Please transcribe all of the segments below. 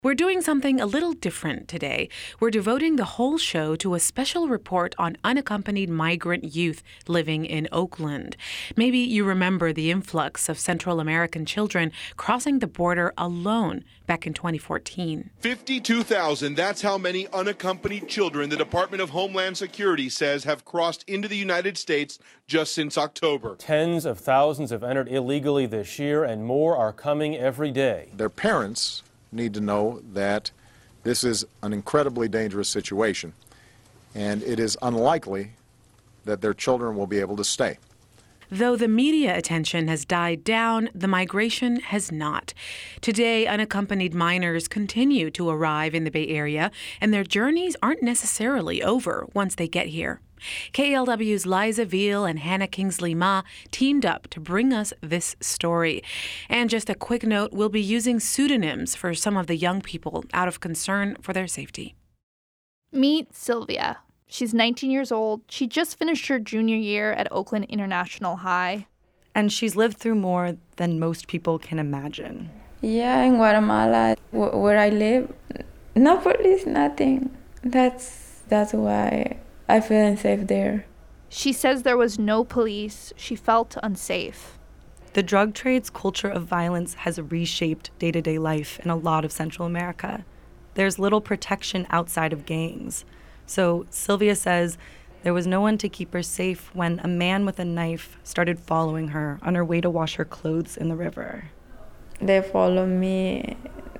We're doing something a little different today. We're devoting the whole show to a special report on unaccompanied migrant youth living in Oakland. Maybe you remember the influx of Central American children crossing the border alone back in 2014. 52,000, that's how many unaccompanied children the Department of Homeland Security says have crossed into the United States just since October. Tens of thousands have entered illegally this year, and more are coming every day. Their parents need to know that this is an incredibly dangerous situation, and it is unlikely that their children will be able to stay. Though the media attention has died down, the migration has not. Today, unaccompanied minors continue to arrive in the Bay Area, and their journeys aren't necessarily over once they get here. KALW's Liza Veal and Hannah Kingsley-Ma teamed up to bring us this story. And just a quick note, we'll be using pseudonyms for some of the young people out of concern for their safety. Meet Sylvia. She's 19 years old. She just finished her junior year at Oakland International High. And she's lived through more than most people can imagine. Yeah, in Guatemala, where I live, no police, nothing. That's why I feel unsafe there. She says there was no police. She felt unsafe. The drug trade's culture of violence has reshaped day-to-day life in a lot of Central America. There's little protection outside of gangs. So Sylvia says there was no one to keep her safe when a man with a knife started following her on her way to wash her clothes in the river. They followed me,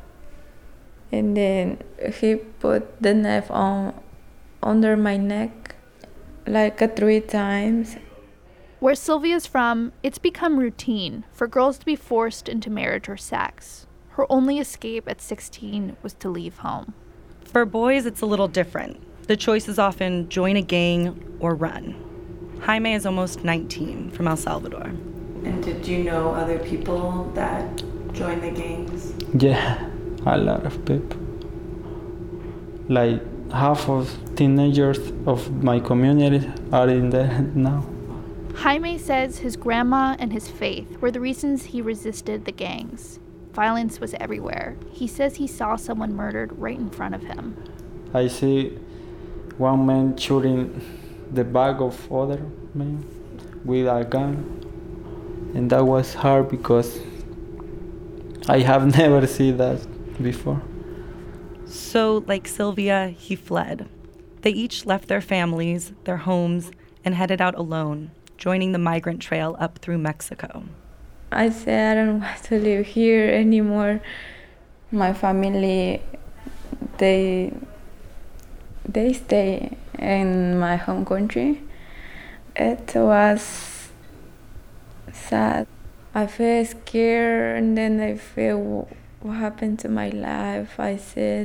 and then he put the knife under my neck, like 3 times. Where Sylvia's from, it's become routine for girls to be forced into marriage or sex. Her only escape at 16 was to leave home. For boys, it's a little different. The choice is often join a gang or run. Jaime is almost 19 from El Salvador. And did you know other people that joined the gangs? Yeah, a lot of people. Like half of teenagers of my community are in there now. Jaime says his grandma and his faith were the reasons he resisted the gangs. Violence was everywhere. He says he saw someone murdered right in front of him. I see one man shooting the back of other man with a gun. And that was hard because I have never seen that before. So, like Sylvia, he fled. They each left their families, their homes, and headed out alone, joining the migrant trail up through Mexico. I said I don't want to live here anymore. My family, they stay in my home country. It was sad. I feel scared, and then I feel what happened to my life. I said.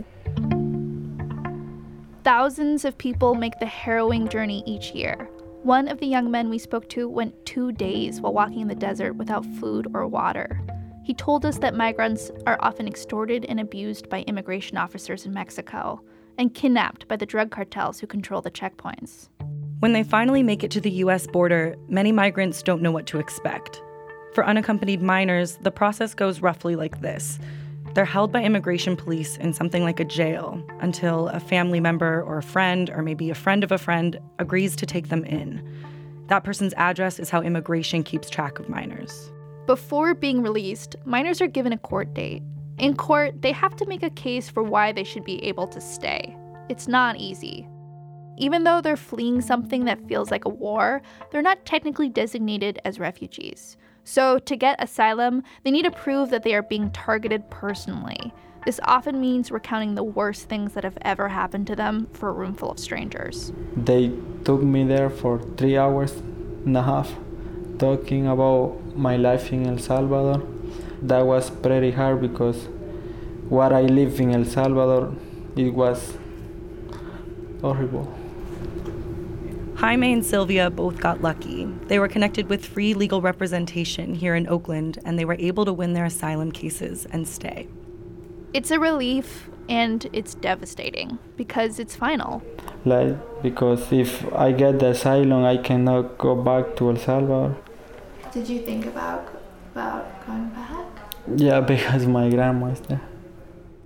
Thousands of people make the harrowing journey each year. One of the young men we spoke to went 2 days while walking in the desert without food or water. He told us that migrants are often extorted and abused by immigration officers in Mexico and kidnapped by the drug cartels who control the checkpoints. When they finally make it to the U.S. border, many migrants don't know what to expect. For unaccompanied minors, the process goes roughly like this. They're held by immigration police in something like a jail until a family member or a friend, or maybe a friend of a friend, agrees to take them in. That person's address is how immigration keeps track of minors. Before being released, minors are given a court date. In court, they have to make a case for why they should be able to stay. It's not easy. Even though they're fleeing something that feels like a war, they're not technically designated as refugees. So to get asylum, they need to prove that they are being targeted personally. This often means recounting the worst things that have ever happened to them for a room full of strangers. They took me there for 3 hours and a half, talking about my life in El Salvador. That was pretty hard because what I lived in El Salvador, it was horrible. Jaime and Sylvia both got lucky. They were connected with free legal representation here in Oakland, and they were able to win their asylum cases and stay. It's a relief, and it's devastating, because it's final. Because if I get the asylum, I cannot go back to El Salvador. Did you think about going back? Yeah, because my grandma is there.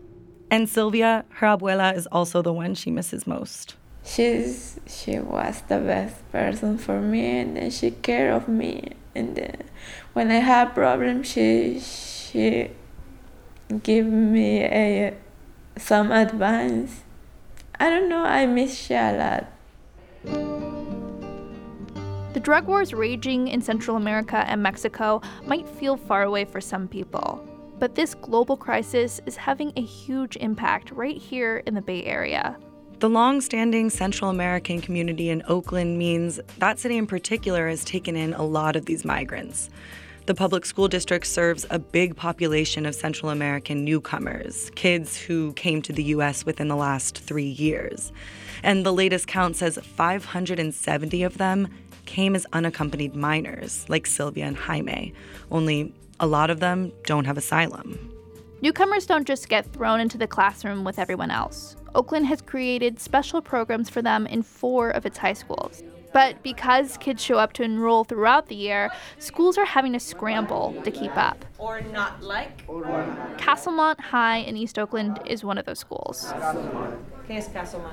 And Sylvia, her abuela, is also the one she misses most. She was the best person for me, and then she cared of me. And then when I had problems, she gave me some advice. I don't know, I miss her a lot. The drug wars raging in Central America and Mexico might feel far away for some people, but this global crisis is having a huge impact right here in the Bay Area. The long-standing Central American community in Oakland means that city in particular has taken in a lot of these migrants. The public school district serves a big population of Central American newcomers, kids who came to the U.S. within the last 3 years. And the latest count says 570 of them came as unaccompanied minors, like Sylvia and Jaime. Only a lot of them don't have asylum. Newcomers don't just get thrown into the classroom with everyone else. Oakland has created special programs for them in 4 of its high schools. But because kids show up to enroll throughout the year, schools are having to scramble to keep up. Or not like. Castlemont High in East Oakland is one of those schools. ¿Qué es Castlemont?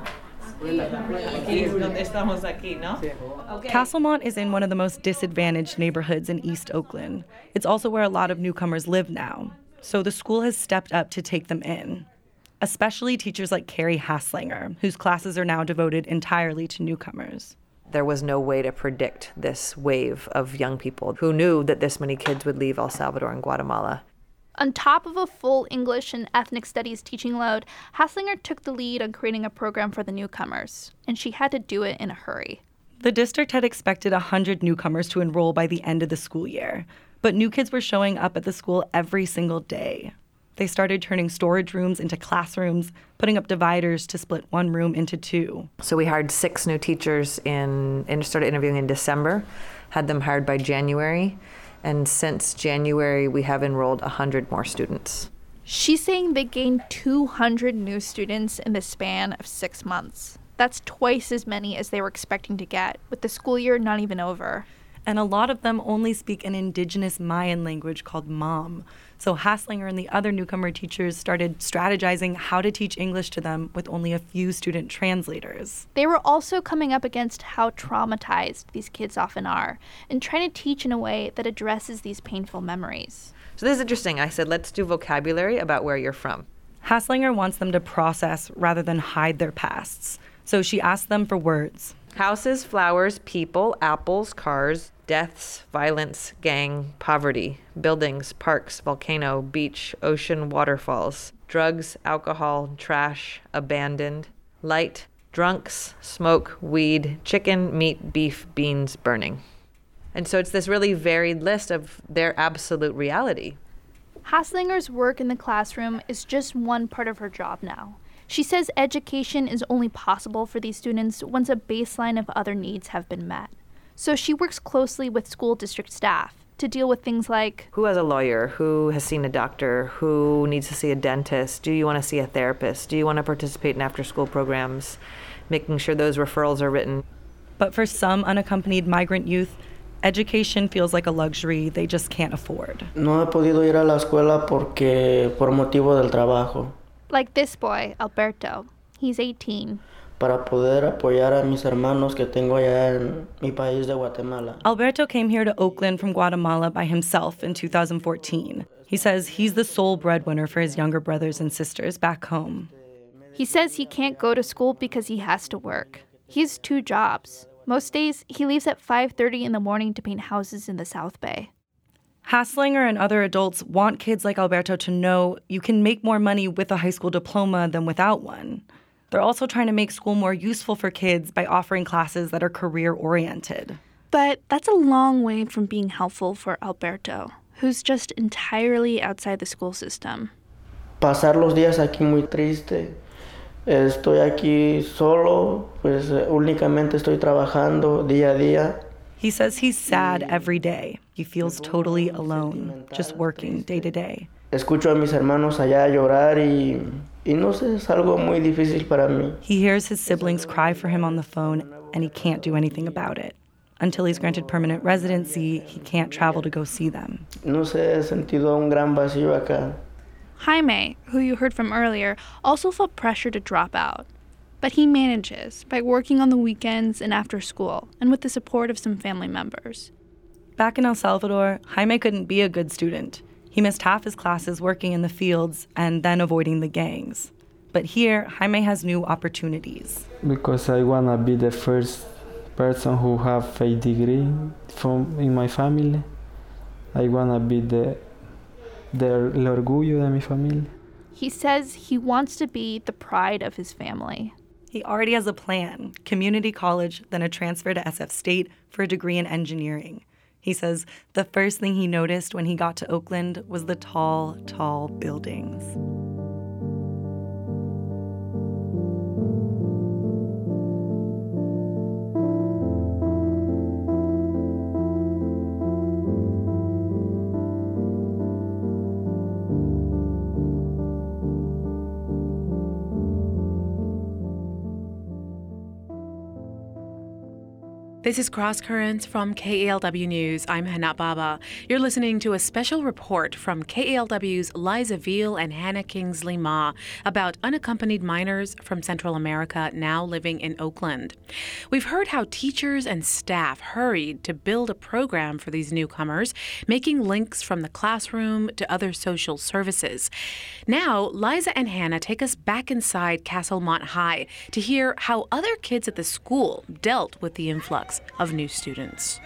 Aquí es donde estamos aquí, ¿no? Okay. Castlemont is in one of the most disadvantaged neighborhoods in East Oakland. It's also where a lot of newcomers live now. So the school has stepped up to take them in, especially teachers like Carrie Haslanger, whose classes are now devoted entirely to newcomers. There was no way to predict this wave of young people. Who knew that this many kids would leave El Salvador and Guatemala? On top of a full English and ethnic studies teaching load, Haslanger took the lead on creating a program for the newcomers, and she had to do it in a hurry. The district had expected 100 newcomers to enroll by the end of the school year, but new kids were showing up at the school every single day. They started turning storage rooms into classrooms, putting up dividers to split one room into 2. So we hired 6 new teachers and started interviewing in December, had them hired by January, and since January we have enrolled 100 more students. She's saying they gained 200 new students in the span of 6 months. That's twice as many as they were expecting to get, with the school year not even over. And a lot of them only speak an indigenous Mayan language called Mam. So Haslanger and the other newcomer teachers started strategizing how to teach English to them with only a few student translators. They were also coming up against how traumatized these kids often are and trying to teach in a way that addresses these painful memories. So this is interesting. I said, let's do vocabulary about where you're from. Haslanger wants them to process rather than hide their pasts. So she asked them for words. Houses, flowers, people, apples, cars, deaths, violence, gang, poverty, buildings, parks, volcano, beach, ocean, waterfalls, drugs, alcohol, trash, abandoned, light, drunks, smoke, weed, chicken, meat, beef, beans, burning. And so it's this really varied list of their absolute reality. Haslinger's work in the classroom is just one part of her job now. She says education is only possible for these students once a baseline of other needs have been met. So she works closely with school district staff to deal with things like who has a lawyer, who has seen a doctor, who needs to see a dentist, do you want to see a therapist, do you want to participate in after-school programs, making sure those referrals are written. But for some unaccompanied migrant youth, education feels like a luxury they just can't afford. No he podido ir a la escuela por motivo del trabajo. Like this boy, Alberto. He's 18. Para poder apoyar a mis hermanos que tengo allá en mi país de Guatemala. Alberto came here to Oakland from Guatemala by himself in 2014. He says he's the sole breadwinner for his younger brothers and sisters back home. He says he can't go to school because he has to work. He has 2 jobs. Most days, he leaves at 5:30 in the morning to paint houses in the South Bay. Haslanger and other adults want kids like Alberto to know you can make more money with a high school diploma than without one. They're also trying to make school more useful for kids by offering classes that are career-oriented. But that's a long way from being helpful for Alberto, who's just entirely outside the school system. Pasar los días aquí muy triste. Estoy aquí solo, pues únicamente estoy trabajando día a día. He says he's sad every day. He feels totally alone, just working day to day. Escucho a mis hermanos allá llorar y no sé, es algo muy difícil para mí. He hears his siblings cry for him on the phone, and he can't do anything about it. Until he's granted permanent residency, he can't travel to go see them. No sé, he sentido un gran vacío acá. Jaime, who you heard from earlier, also felt pressure to drop out. But he manages by working on the weekends and after school, and with the support of some family members. Back in El Salvador, Jaime couldn't be a good student. He missed half his classes working in the fields and then avoiding the gangs. But here, Jaime has new opportunities. Because I want to be the first person who have a degree in my family. I want to be el orgullo de mi familia. He says he wants to be the pride of his family. He already has a plan: community college, then a transfer to SF State for a degree in engineering. He says the first thing he noticed when he got to Oakland was the tall, tall buildings. This is Cross Currents from KALW News. I'm Hana Baba. You're listening to a special report from KALW's Liza Veal and Hannah Kingsley Ma about unaccompanied minors from Central America now living in Oakland. We've heard how teachers and staff hurried to build a program for these newcomers, making links from the classroom to other social services. Now, Liza and Hannah take us back inside Castlemont High to hear how other kids at the school dealt with the influx of new students.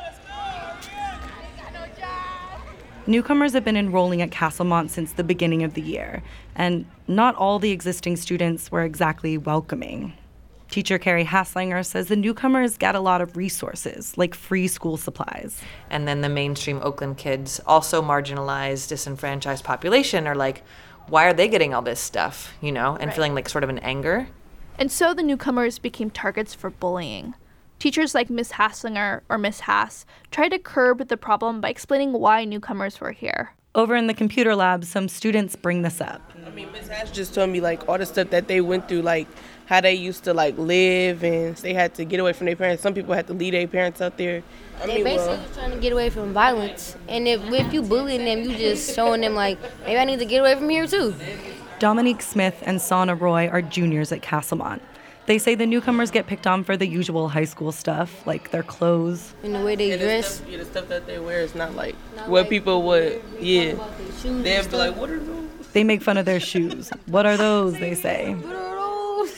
Newcomers have been enrolling at Castlemont since the beginning of the year, and not all the existing students were exactly welcoming. Teacher Carrie Haslinger says the newcomers get a lot of resources, like free school supplies. And then the mainstream Oakland kids, also marginalized, disenfranchised population, are like, why are they getting all this stuff, and feeling like sort of an anger. And so the newcomers became targets for bullying. Teachers like Miss Haslinger or Miss Hass tried to curb the problem by explaining why newcomers were here. Over in the computer lab, some students bring this up. Miss Hass just told me, all the stuff that they went through, how they used to, live, and they had to get away from their parents. Some people had to leave their parents out there. They basically trying to get away from violence. And if you bullying them, you just showing them, maybe I need to get away from here, too. Dominique Smith and Sana Roy are juniors at Castlemont. They say the newcomers get picked on for the usual high school stuff, like their clothes. And the way they dress. The stuff that they wear is not what people would, They'd be like, what are those? They make fun of their shoes. What are those, they say. What are those?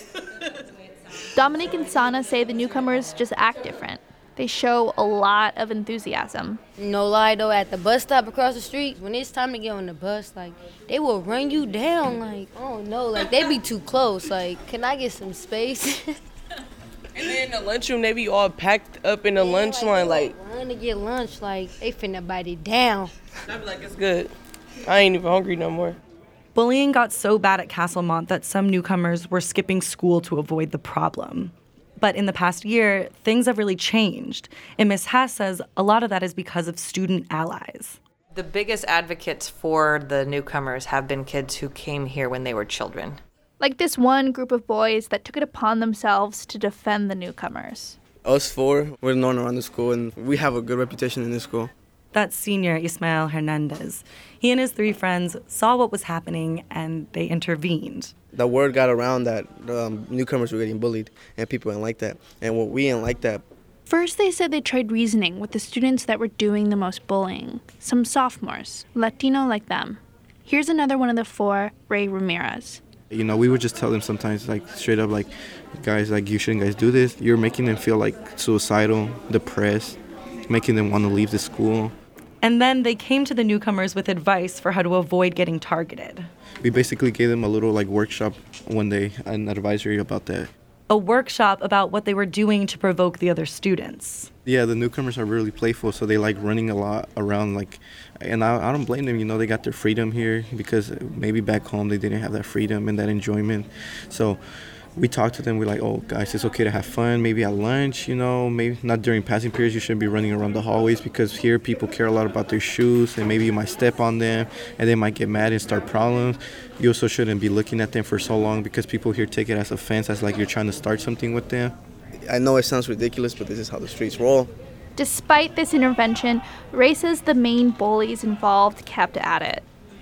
Dominique and Sana say the newcomers just act different. They show a lot of enthusiasm. No lie, though, at the bus stop across the street, when it's time to get on the bus, they will run you down, oh no, they be too close, can I get some space? And then in the lunchroom, they be all packed up in the lunch line, run to get lunch, they finna bite it down. I be like, it's good. I ain't even hungry no more. Bullying got so bad at Castlemont that some newcomers were skipping school to avoid the problem. But in the past year, things have really changed. And Ms. Hass says a lot of that is because of student allies. The biggest advocates for the newcomers have been kids who came here when they were children. Like this one group of boys that took it upon themselves to defend the newcomers. Us four, we're known around the school, and we have a good reputation in this school. That's senior Ismael Hernandez. He and his 3 friends saw what was happening, and they intervened. The word got around that newcomers were getting bullied, and people didn't like that. And we didn't like that. First, they said they tried reasoning with the students that were doing the most bullying. Some sophomores, Latino like them. Here's another one of the 4, Ray Ramirez. We would just tell them sometimes, straight up, guys, you shouldn't guys do this. You're making them feel suicidal, depressed, making them want to leave the school. And then they came to the newcomers with advice for how to avoid getting targeted. We basically gave them a little workshop one day, an advisory about that. A workshop about what they were doing to provoke the other students. Yeah, the newcomers are really playful, so they like running a lot around, and I don't blame them, they got their freedom here because maybe back home they didn't have that freedom and that enjoyment. So we talked to them, we're like, oh, guys, it's okay to have fun, maybe at lunch, maybe not during passing periods, you shouldn't be running around the hallways because here people care a lot about their shoes and maybe you might step on them and they might get mad and start problems. You also shouldn't be looking at them for so long because people here take it as offense, as you're trying to start something with them. I know it sounds ridiculous, but this is how the streets roll. Despite this intervention, Ray says the main bullies involved kept at it.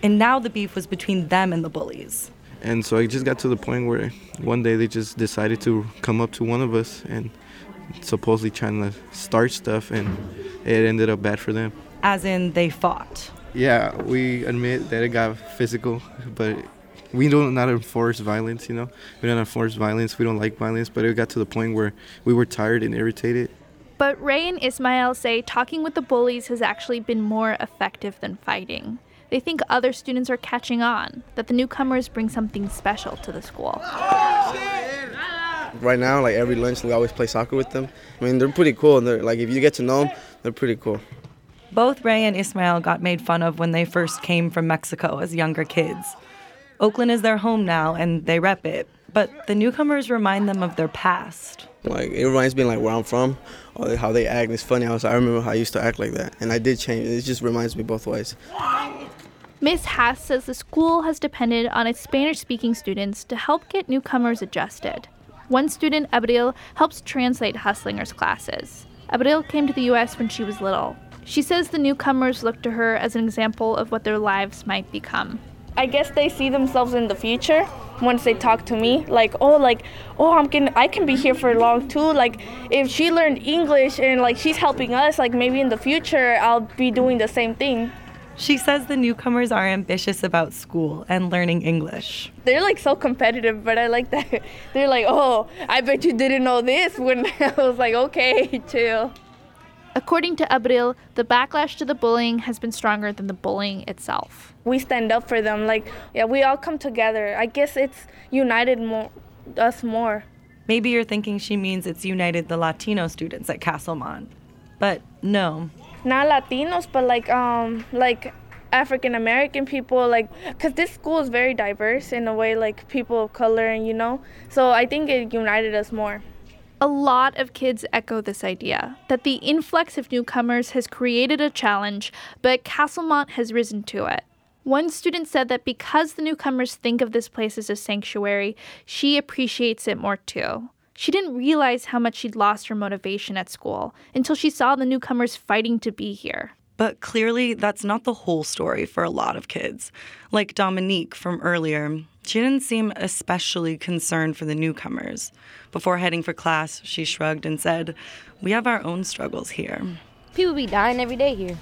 And now the beef was between them and the bullies. And so it just got to the point where one day they just decided to come up to one of us and supposedly trying to start stuff, and it ended up bad for them. As in, they fought. Yeah, we admit that it got physical, but we do not enforce violence, We don't enforce violence. We don't like violence, but it got to the point where we were tired and irritated. But Ray and Ismael say talking with the bullies has actually been more effective than fighting. They think other students are catching on, that the newcomers bring something special to the school. Right now, like every lunch, we always play soccer with them. I mean, they're pretty cool. And they're, like, if you get to know them, they're pretty cool. Both Ray and Ismael got made fun of when they first came from Mexico as younger kids. Oakland is their home now, and they rep it. But the newcomers remind them of their past. Like, it reminds me, like, where I'm from, or how they act. It's funny. I remember how I used to act like that. And I did change. It just reminds me both ways. Miss Haas says the school has depended on its Spanish-speaking students to help get newcomers adjusted. One student, Abril, helps translate Huslinger's classes. Abril came to the U.S. when she was little. She says the newcomers look to her as an example of what their lives might become. I guess they see themselves in the future once they talk to me. I can be here for long too. Like, if she learned English and like she's helping us, like maybe in the future I'll be doing the same thing. She says the newcomers are ambitious about school and learning English. They're like so competitive, but I like that. They're like, oh, I bet you didn't know this, when I was like, okay, chill. According to Abril, the backlash to the bullying has been stronger than the bullying itself. We stand up for them. We all come together. I guess it's united us more. Maybe you're thinking she means it's united the Latino students at Castlemont. But no. Not Latinos, but like African American people, because this school is very diverse in a way, like people of color, So I think it united us more. A lot of kids echo this idea, that the influx of newcomers has created a challenge, but Castlemont has risen to it. One student said that because the newcomers think of this place as a sanctuary, she appreciates it more too. She didn't realize how much she'd lost her motivation at school until she saw the newcomers fighting to be here. But clearly, that's not the whole story for a lot of kids. Like Dominique from earlier, she didn't seem especially concerned for the newcomers. Before heading for class, she shrugged and said, "We have our own struggles here." People be dying every day here.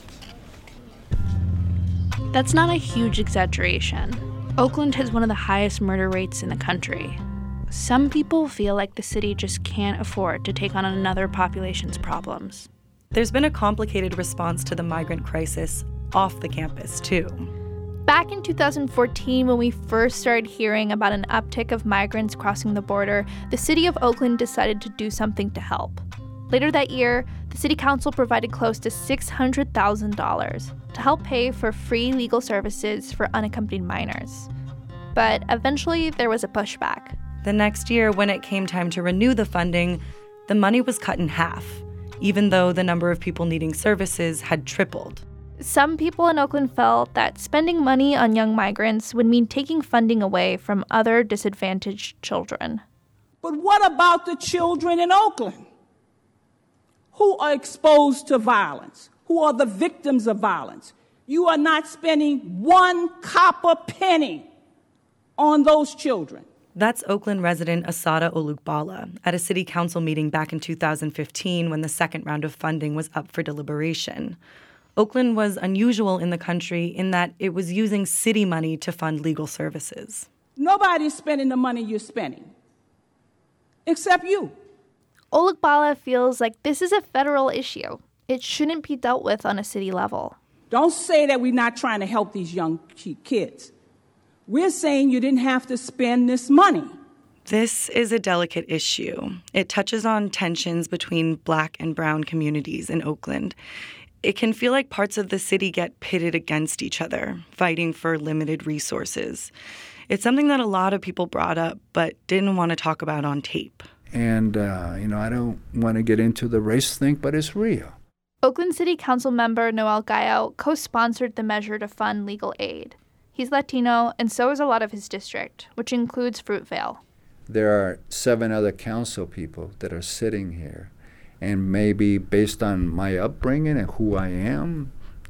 That's not a huge exaggeration. Oakland has one of the highest murder rates in the country. Some people feel like the city just can't afford to take on another population's problems. There's been a complicated response to the migrant crisis off the campus, too. Back in 2014, when we first started hearing about an uptick of migrants crossing the border, the city of Oakland decided to do something to help. Later that year, the city council provided close to $600,000 to help pay for free legal services for unaccompanied minors. But eventually, there was a pushback. The next year, when it came time to renew the funding, the money was cut in half, even though the number of people needing services had tripled. Some people in Oakland felt that spending money on young migrants would mean taking funding away from other disadvantaged children. But what about the children in Oakland who are exposed to violence, who are the victims of violence? You are not spending one copper penny on those children. That's Oakland resident Asada Olugbala at a city council meeting back in 2015 when the second round of funding was up for deliberation. Oakland was unusual in the country in that it was using city money to fund legal services. Nobody's spending the money you're spending, except you. Olugbala feels like this is a federal issue. It shouldn't be dealt with on a city level. Don't say that we're not trying to help these young kids. We're saying you didn't have to spend this money. This is a delicate issue. It touches on tensions between Black and brown communities in Oakland. It can feel like parts of the city get pitted against each other, fighting for limited resources. It's something that a lot of people brought up but didn't want to talk about on tape. And, I don't want to get into the race thing, but it's real. Oakland City Council member Noel Gallo co-sponsored the measure to fund legal aid. He's Latino, and so is a lot of his district, which includes Fruitvale. There are 7 other council people that are sitting here, and maybe based on my upbringing and who I am,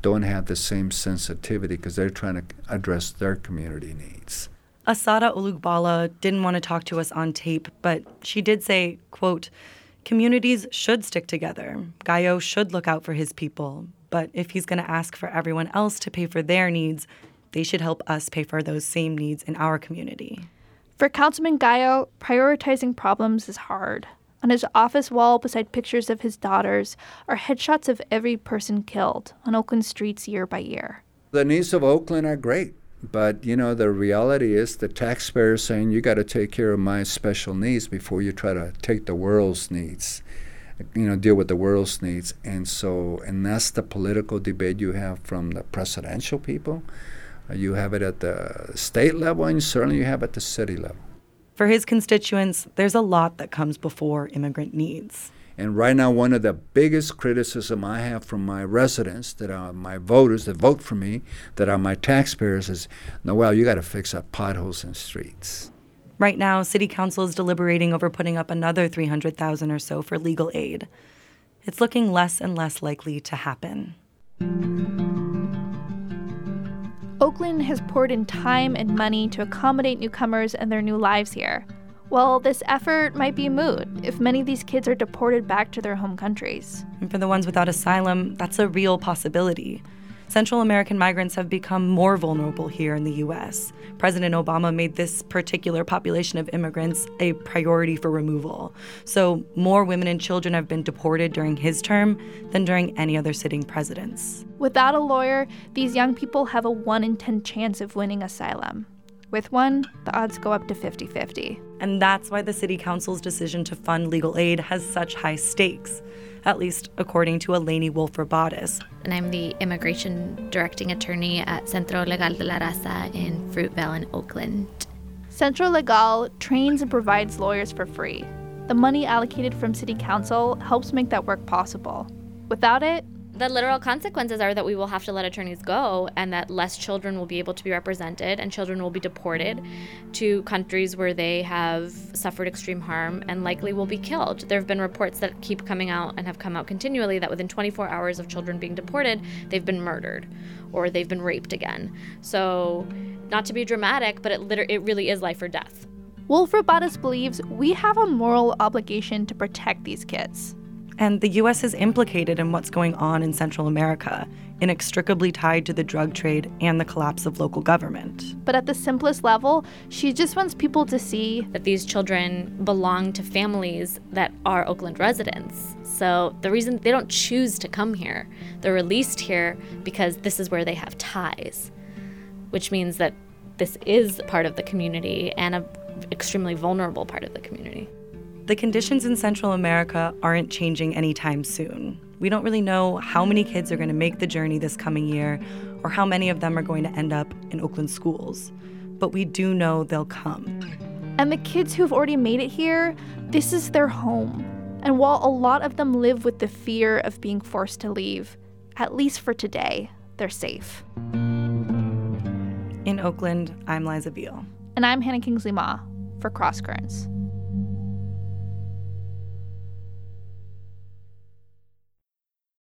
don't have the same sensitivity because they're trying to address their community needs. Asada Olugbala didn't want to talk to us on tape, but she did say, quote, "Communities should stick together. Gayo should look out for his people. But if he's going to ask for everyone else to pay for their needs, they should help us pay for those same needs in our community." For Councilman Gayo, prioritizing problems is hard. On his office wall beside pictures of his daughters are headshots of every person killed on Oakland streets year by year. The needs of Oakland are great, but, the reality is the taxpayer saying you got to take care of my special needs before you try to take the world's needs, deal with the world's needs. And that's the political debate you have from the presidential people. You have it at the state level, and certainly you have it at the city level. For his constituents, there's a lot that comes before immigrant needs. And right now, one of the biggest criticism I have from my residents, that are my voters that vote for me, that are my taxpayers, is, Noel, you got to fix up potholes in streets. Right now, City Council is deliberating over putting up another $300,000 or so for legal aid. It's looking less and less likely to happen. Oakland has poured in time and money to accommodate newcomers and their new lives here. Well, this effort might be moot if many of these kids are deported back to their home countries. And for the ones without asylum, that's a real possibility. Central American migrants have become more vulnerable here in the U.S. President Obama made this particular population of immigrants a priority for removal. So more women and children have been deported during his term than during any other sitting president's. Without a lawyer, these young people have a 1 in 10 chance of winning asylum. With one, the odds go up to 50-50. And that's why the City Council's decision to fund legal aid has such high stakes, at least according to Eleni Wolf-Robotis. And I'm the immigration directing attorney at Centro Legal de la Raza in Fruitvale in Oakland. Centro Legal trains and provides lawyers for free. The money allocated from City Council helps make that work possible. Without it, the literal consequences are that we will have to let attorneys go and that less children will be able to be represented and children will be deported to countries where they have suffered extreme harm and likely will be killed. There have been reports that keep coming out and have come out continually that within 24 hours of children being deported, they've been murdered or they've been raped again. So not to be dramatic, but it really is life or death. Wolf-Robotis believes we have a moral obligation to protect these kids. And the U.S. is implicated in what's going on in Central America, inextricably tied to the drug trade and the collapse of local government. But at the simplest level, she just wants people to see that these children belong to families that are Oakland residents. So the reason they don't choose to come here, they're released here because this is where they have ties, which means that this is part of the community and an extremely vulnerable part of the community. The conditions in Central America aren't changing anytime soon. We don't really know how many kids are going to make the journey this coming year or how many of them are going to end up in Oakland schools. But we do know they'll come. And the kids who've already made it here, this is their home. And while a lot of them live with the fear of being forced to leave, at least for today, they're safe. In Oakland, I'm Liza Beale. And I'm Hannah Kingsley Ma for Cross Currents.